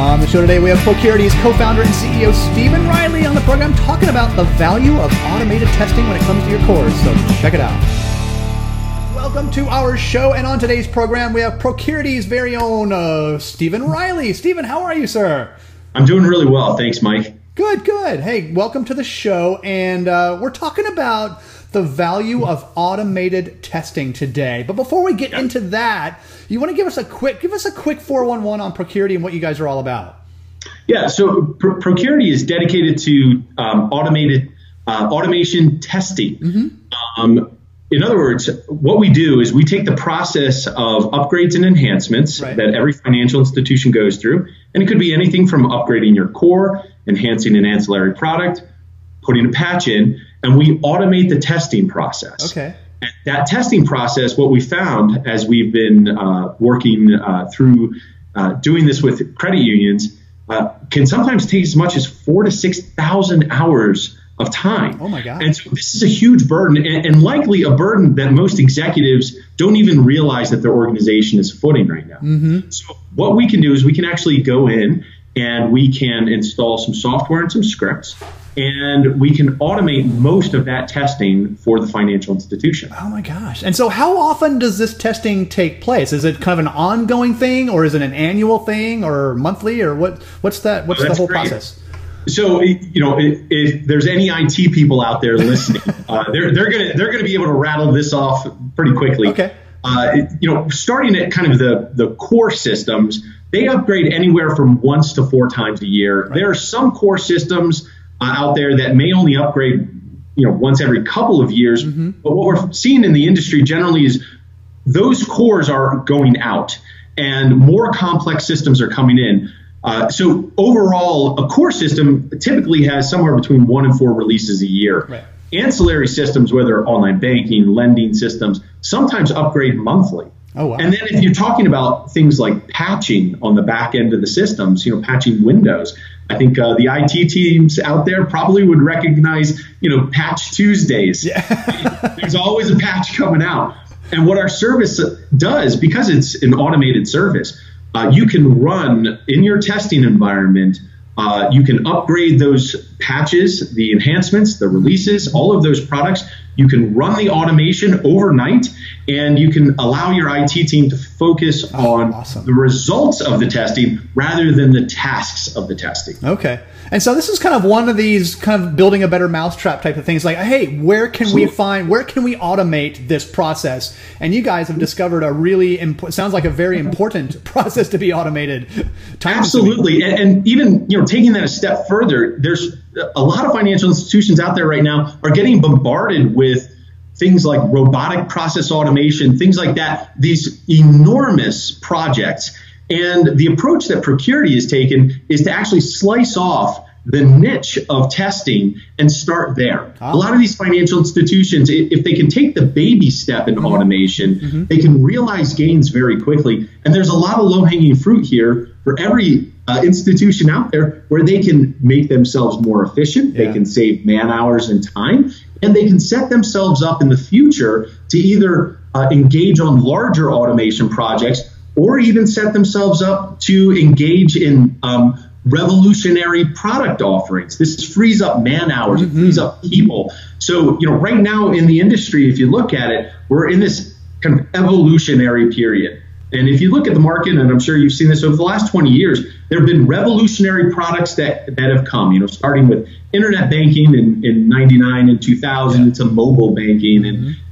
On the show today, we have Procurity's co-founder and CEO, Stephen Riley, on the program talking about the value of automated testing when it comes to your cores. So check it out. Welcome to our show. And on today's program, we have Procurity's very own Stephen Riley. Stephen, how are you, sir? I'm doing really well. Thanks, Mike. Good, good. Hey, welcome to the show. And we're talking about the value of automated testing today. But before we get into that, you want to give us a quick 411 on Procurity and what you guys are all about. Yeah, so Procurity is dedicated to automation testing. Mm-hmm. In other words, what we do is we take the process of upgrades and enhancements that every financial institution goes through, and it could be anything from upgrading your core, enhancing an ancillary product, putting a patch in, and we automate the testing process. Okay. And that testing process, what we found as we've been working through doing this with credit unions, can sometimes take as much as 4,000 to 6,000 hours of time. Oh my God. And so this is a huge burden, and likely a burden that most executives don't even realize that their organization is footing right now. Mm-hmm. So what we can do is we can actually go in and we can install some software and some scripts, and we can automate most of that testing for the financial institution. Oh my gosh. And so how often does this testing take place? Is it kind of an ongoing thing, or is it an annual thing, or monthly, or what's the whole process? So, if there's any IT people out there listening, they're gonna be able to rattle this off pretty quickly. Okay. Starting at kind of the core systems, they upgrade anywhere from once to 4 times a year. Right. There are some core systems out there that may only upgrade, once every couple of years. Mm-hmm. But what we're seeing in the industry generally is those cores are going out, and more complex systems are coming in. So overall, a core system typically has somewhere between 1 and 4 releases a year. Right. Ancillary systems, whether online banking, lending systems, sometimes upgrade monthly. Oh, wow. And then if you're talking about things like patching on the back end of the systems, patching Windows, I think the IT teams out there probably would recognize, Patch Tuesdays. Yeah. There's always a patch coming out. And what our service does, because it's an automated service, you can run in your testing environment. You can upgrade those patches, the enhancements, the releases, all of those products. You can run the automation overnight, and you can allow your IT team to focus on the results of the testing rather than the tasks of the testing. Okay. And so this is kind of one of these kind of building a better mousetrap type of things, like, hey, where can we automate this process? And you guys have discovered a really sounds like a very important process to be automated. Absolutely. And even, taking that a step further, there's a lot of financial institutions out there right now are getting bombarded with things like robotic process automation, things like that, these enormous projects. And the approach that Procurity has taken is to actually slice off the niche of testing and start there. A lot of these financial institutions, if they can take the baby step in automation, they can realize gains very quickly. And there's a lot of low-hanging fruit here for every institution out there where they can make themselves more efficient, they can save man hours and time, and they can set themselves up in the future to either engage on larger automation projects or even set themselves up to engage in revolutionary product offerings. This frees up man hours, it frees up people. So, right now in the industry, if you look at it, we're in this kind of evolutionary period. And if you look at the market, and I'm sure you've seen this over the last 20 years, there have been revolutionary products that have come, starting with internet banking in 99 and 2000 to mobile banking.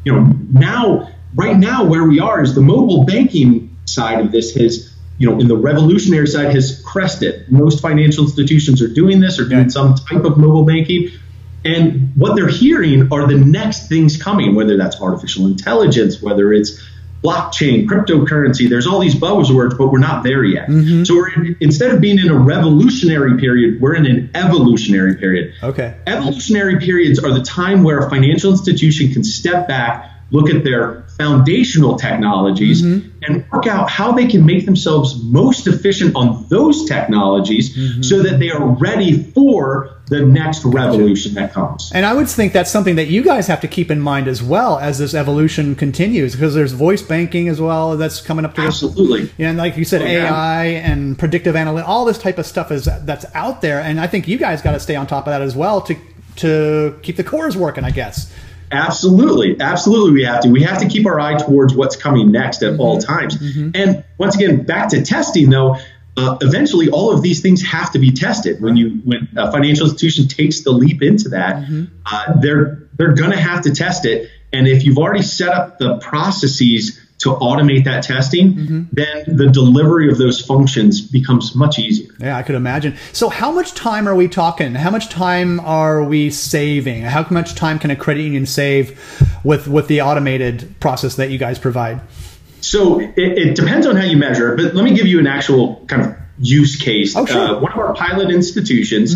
And, right now where we are is the mobile banking side of this has, in the revolutionary side, has crested. Most financial institutions are doing this or doing some type of mobile banking. And what they're hearing are the next things coming, whether that's artificial intelligence, whether it's blockchain, cryptocurrency. There's all these buzzwords, but we're not there yet. So instead of being in a revolutionary period, we're in an evolutionary period. Okay. Evolutionary periods are the time where a financial institution can step back, look at their foundational technologies, and work out how they can make themselves most efficient on those technologies so that they are ready for the next revolution that comes. And I would think that's something that you guys have to keep in mind as well as this evolution continues, because there's voice banking as well that's coming up to Absolutely. this. And like you said, AI and predictive analytics, all this type of stuff that's out there. And I think you guys got to stay on top of that as well to keep the cores working, I guess. Absolutely. We have to keep our eye towards what's coming next at all times. And once again, back to testing though, eventually all of these things have to be tested. When a financial institution takes the leap into that, they're going to have to test it. And if you've already set up the processes to automate that testing, then the delivery of those functions becomes much easier. Yeah, I could imagine. So how much time are we talking? How much time are we saving? How much time can a credit union save with the automated process that you guys provide? So it depends on how you measure it, but let me give you an actual kind of use case. Oh, sure. One of our pilot institutions,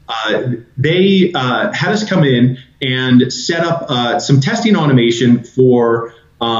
they had us come in and set up some testing automation for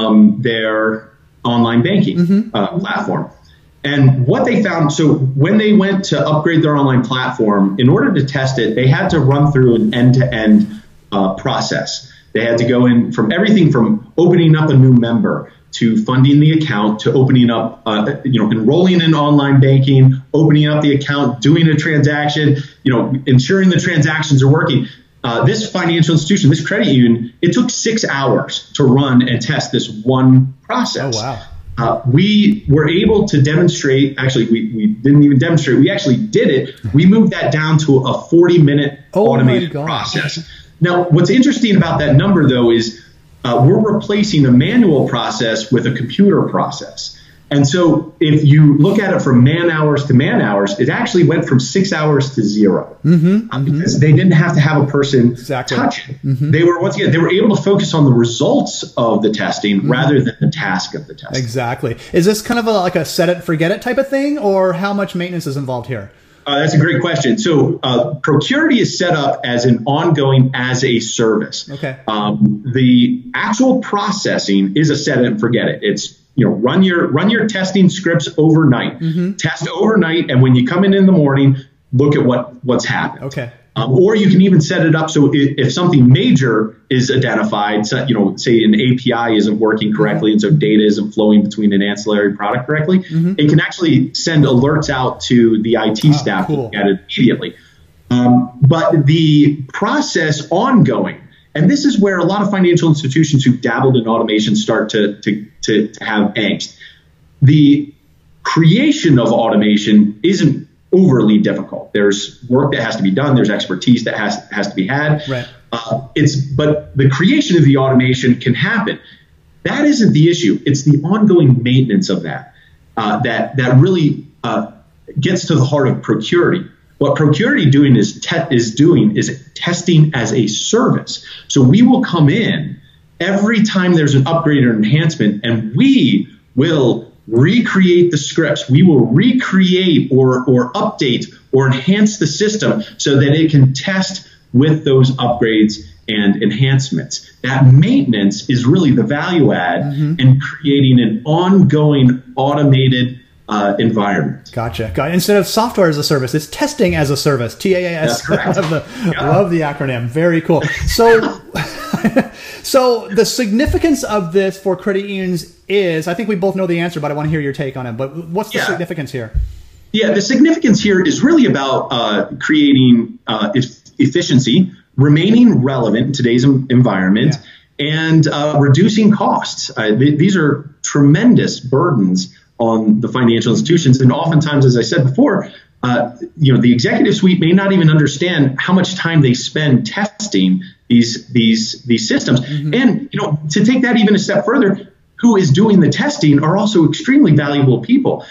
their online banking platform. And what they found, so when they went to upgrade their online platform, in order to test it, they had to run through an end-to-end process. They had to go in from everything from opening up a new member to funding the account, to opening up, enrolling in online banking, opening up the account, doing a transaction, ensuring the transactions are working. This financial institution, this credit union, it took 6 hours to run and test this one process. Oh, wow. We were able to demonstrate, actually, we didn't even demonstrate, we actually did it. We moved that down to a 40-minute automated process. Now, what's interesting about that number, though, is we're replacing a manual process with a computer process. And so if you look at it from man hours to man hours, it actually went from 6 hours to 0 because they didn't have to have a person touch it. They were, once again, they were able to focus on the results of the testing rather than the task of the testing. Exactly. Is this kind of like a set it, forget it type of thing, or how much maintenance is involved here? That's a great question. So Procurity is set up as an ongoing as a service. Okay. The actual processing is a set it and forget it. It's run your testing scripts overnight, test overnight, and when you come in the morning, look at what's happened. Okay. Or you can even set it up so if something major is identified, so, say an API isn't working correctly and so data isn't flowing between an ancillary product correctly, it can actually send alerts out to the IT staff to look at it immediately. But the process ongoing, and this is where a lot of financial institutions who've dabbled in automation start to have angst. The creation of automation isn't overly difficult. There's work that has to be done. There's expertise that has to be had. Right. But the creation of the automation can happen. That isn't the issue. It's the ongoing maintenance of that that really gets to the heart of Procurity. What Procurity is testing as a service. So we will come in every time there's an upgrade or enhancement, and we will recreate the scripts. We will recreate or update or enhance the system so that it can test with those upgrades and enhancements. That maintenance is really the value add in creating an ongoing automated environment. Gotcha. Instead of software as a service, it's testing as a service. TAAS. That's correct. Love the acronym. Very cool. So, so the significance of this for credit unions is, I think we both know the answer, but I want to hear your take on it. But what's the significance here? Yeah, the significance here is really about creating efficiency, remaining relevant in today's environment, and reducing costs. These are tremendous burdens on the financial institutions. And oftentimes, as I said before, the executive suite may not even understand how much time they spend testing these systems. And, to take that even a step further, who is doing the testing are also extremely valuable people.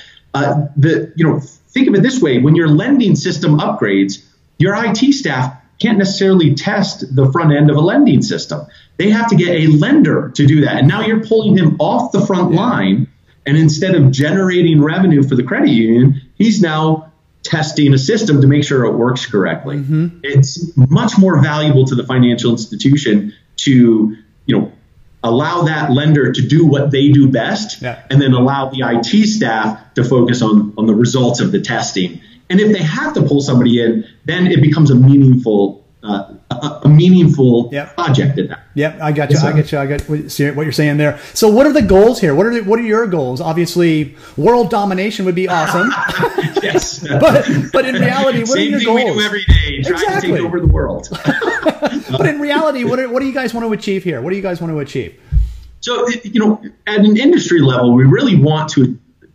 Think of it this way: when you're lending system upgrades, your IT staff can't necessarily test the front end of a lending system. They have to get a lender to do that. And now you're pulling him off the front line. And instead of generating revenue for the credit union, he's now testing a system to make sure it works correctly. It's much more valuable to the financial institution to, allow that lender to do what they do best, and then allow the IT staff to focus on the results of the testing And if they have to pull somebody in, then it becomes a meaningful project at that. Yep, I got you. I get what you're saying there. So what are the goals here? What are your goals? Obviously, world domination would be awesome. Yes. but in reality, what are your goals? Same thing we do every day, trying to take over the world. But in reality, what do you guys want to achieve here? What do you guys want to achieve? So, at an industry level, we really want to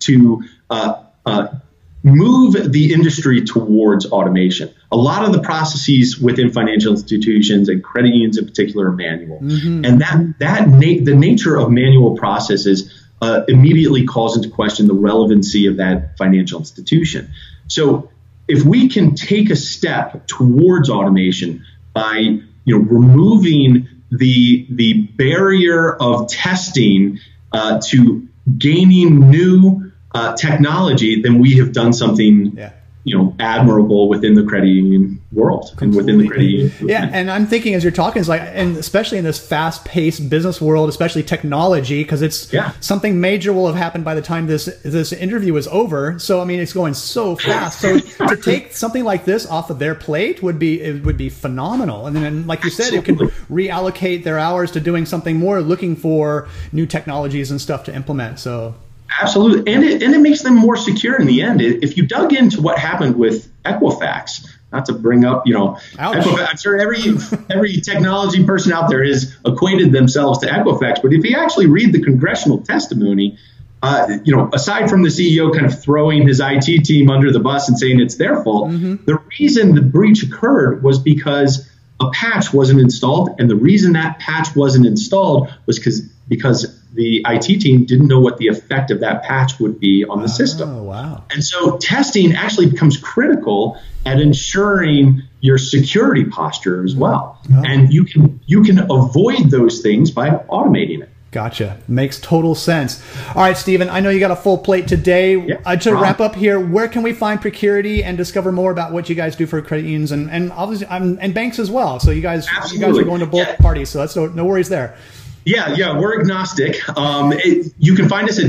move the industry towards automation. A lot of the processes within financial institutions and credit unions in particular are manual. Mm-hmm. And the nature of manual processes immediately calls into question the relevancy of that financial institution. So if we can take a step towards automation by removing the barrier of testing to gaining new technology, then we have done something admirable within the credit union world. Completely. And within the credit union movement. Yeah, and I'm thinking as you're talking, it's like, and especially in this fast-paced business world, especially technology, because it's something major will have happened by the time this interview is over. So I mean, it's going so fast. So to take something like this off of their plate would be phenomenal. And then, like you said, it can reallocate their hours to doing something more, looking for new technologies and stuff to implement. So. Absolutely. And it makes them more secure in the end. If you dug into what happened with Equifax, not to bring up, Equifax, I'm sure every technology person out there has equated themselves to Equifax. But if you actually read the congressional testimony, aside from the CEO kind of throwing his IT team under the bus and saying it's their fault, the reason the breach occurred was because a patch wasn't installed. And the reason that patch wasn't installed was because the IT team didn't know what the effect of that patch would be on the system. Oh, wow. And so testing actually becomes critical at ensuring your security posture as well. Oh. And you can avoid those things by automating it. Gotcha. Makes total sense. All right, Stephen, I know you got a full plate today. To wrap up here, where can we find Procurity and discover more about what you guys do for credit unions and obviously and banks as well? So you guys are going to both parties, so that's no worries there. Yeah, we're agnostic. You can find us at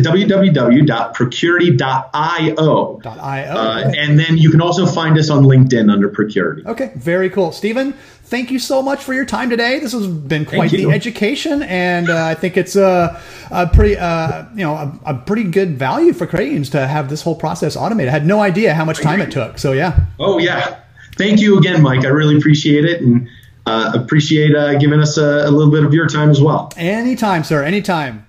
www.procurity.io. And then you can also find us on LinkedIn under Procurity. Okay, very cool. Stephen, thank you so much for your time today. This has been quite the education, and I think it's a pretty good value for credit unions to have this whole process automated. I had no idea how much time it took. So yeah. Oh yeah. Thank you again, Mike. I really appreciate it, and appreciate giving us a little bit of your time as well. Anytime, sir. Anytime.